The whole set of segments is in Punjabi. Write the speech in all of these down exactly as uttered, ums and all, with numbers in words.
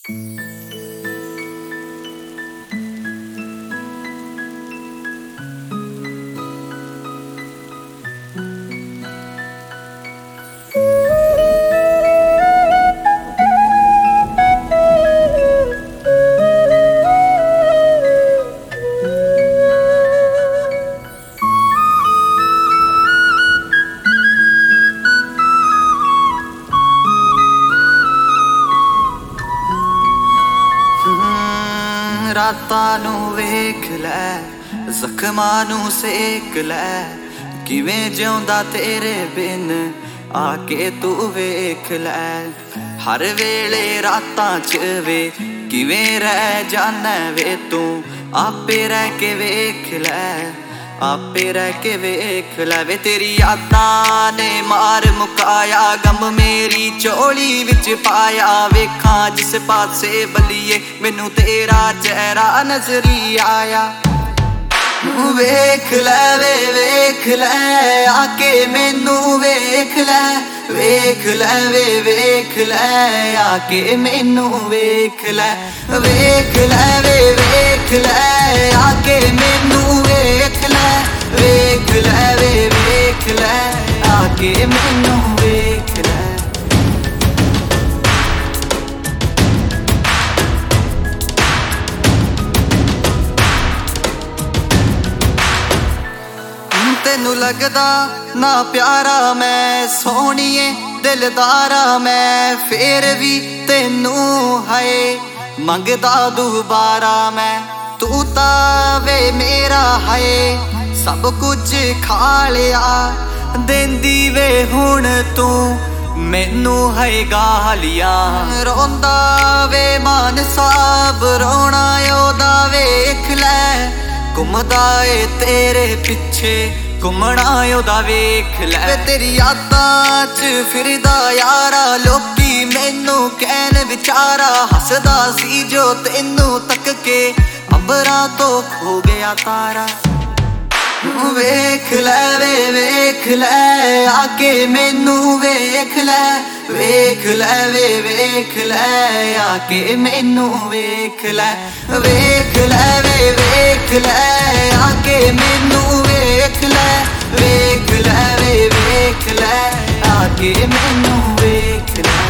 ਰਾਤਾਂ ਨੂੰ ਵੇਖ ਲੈ, ਜ਼ਖਮਾਂ ਨੂੰ ਸੇਕ ਲੈ, ਕਿਵੇਂ ਜਿਉਂਦਾ ਤੇਰੇ ਬਿਨ ਆ ਕੇ ਤੂੰ ਵੇਖ ਲੈ। ਹਰ ਵੇਲੇ ਰਾਤਾਂ ਚ ਵੇ ਕਿਵੇਂ ਰਹਿ ਜਾਨਾ ਵੇ ਤੂੰ, ਆਪੇ ਰਹਿ ਕੇ ਵੇਖ ਲੈ, ਆਪੇ ਰਹਿ ਕੇ ਵੇਖ ਲੈ ਵੇ। ਤੇਰੀ ਯਾਦਾਂ ਨੇ ਮਾਰ ਮੁਕਾਇਆ, ਗਮ ਮੇਰੀ ਝੋਲੀ ਵਿੱਚ ਪਾਇਆ। ਵੇਖਾਂ ਜਿਸ ਪਾਸੇ ਬਲੀਏ ਮੈਨੂੰ ਤੇਰਾ ਚਿਹਰਾ ਨਜ਼ਰੀ ਆਇਆ। ਵੇਖ ਲੈ ਵੇ ਵੇਖ ਲੈ ਆ ਕੇ ਮੈਨੂੰ ਵੇਖ ਲੈ, ਵੇਖ ਲੈ ਵੇ ਵੇਖ ਲੈ ਆ ਕੇ ਮੈਨੂੰ ਵੇਖ ਲੈ। ਵੇਖ ਲੈ ਵੇ ਵੇਖ ਲੈ ਆ ਕੇ ਮੈਨੂੰ ਵੇਖ ਲੈ, ਵੇਖ ਲੈ ਵੇ ਵੇਖ ਲੈ ਆ ਕੇ ਮੈਨੂੰ ਵੇਖ ਲੈ। ਤੈਨੂੰ ਲੱਗਦਾ ਨਾ ਪਿਆਰਾ ਮੈਂ, ਸੋਹਣੀਏ ਦਿਲਦਾਰਾ ਮੈਂ, ਫੇਰ ਵੀ ਤੈਨੂੰ ਹਾਏ ਮੰਗਦਾ ਦੁਬਾਰਾ ਮੈਂ। ਤੂੰ ਤਾਂ ਵੇ ਮੇਰਾ ਹਾਏ ਸਭ ਕੁਝ ਖਾ ਲਿਆ, ਦੇਂਦੀ ਵੇ ਹੁਣ ਤੂੰ ਮੈਨੂੰ ਹੈ ਗਾਲੀਆਂ। ਰੋਂਦਾ ਵੇ ਮਾਨ ਸਾਹਿਬ ਰੋਣਾ ਉਹਦਾ ਵੇਖ ਲੈ, ਘੁੰਮਦਾ ਏ ਤੇਰੇ ਪਿੱਛੇ ਘੁੰਮਣਾ ਉਹਦਾ ਵੇਖ ਲੈ। ਤੇਰੀ ਯਾਦਾਂ ਚ ਫਿਰਦਾ ਯਾਰਾ, ਲੋਕੀ ਮੈਨੂੰ ਕਹਿਣ ਵਿਚਾਰਾ, ਹੱਸਦਾ ਸੀ ਜੋ ਤੈਨੂੰ ਤੱਕ ਕੇ ਅੰਬਰਾਂ ਤੋਂ ਖੋ ਗਿਆ ਤਾਰਾ। ਵੇਖ ਲੈ ਵੇ ਵੇਖ ਲੈ ਆ ਕੇ ਮੈਨੂੰ ਵੇਖ ਲੈ, ਵੇਖ ਲੈ ਵੇ ਵੇਖ ਲੈ ਆ ਕੇ ਮੈਨੂੰ ਵੇਖ ਲੈ। ਵੇਖ ਲੈ ਵੇ ਵੇਖ ਲੈ ਆ ਕੇ ਮੈਨੂੰ ਵੇਖ ਲੈ, ਵੇਖ ਲੈ ਵੇ ਵੇਖ ਲੈ ਆ ਕੇ ਮੈਨੂੰ ਵੇਖ ਲੈ।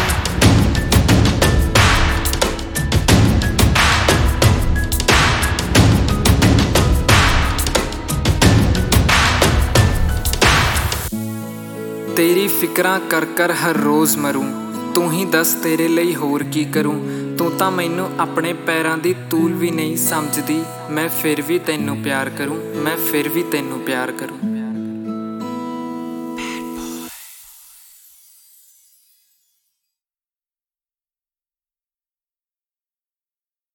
तेरी फिक्रां कर कर हर रोज़ मरूं, तू ही दस तेरे ਲਈ ਹੋਰ ਕੀ ਕਰੂੰ। ਤੂੰ ਤਾਂ ਮੈਨੂੰ ਆਪਣੇ ਪੈਰਾਂ ਦੀ ਤੂਲ ਵੀ ਨਹੀਂ ਸਮਝਦੀ, ਮੈਂ ਫਿਰ ਵੀ ਤੈਨੂੰ ਪਿਆਰ ਕਰੂੰ, ਮੈਂ ਫਿਰ ਵੀ ਤੈਨੂੰ ਪਿਆਰ ਕਰੂੰ।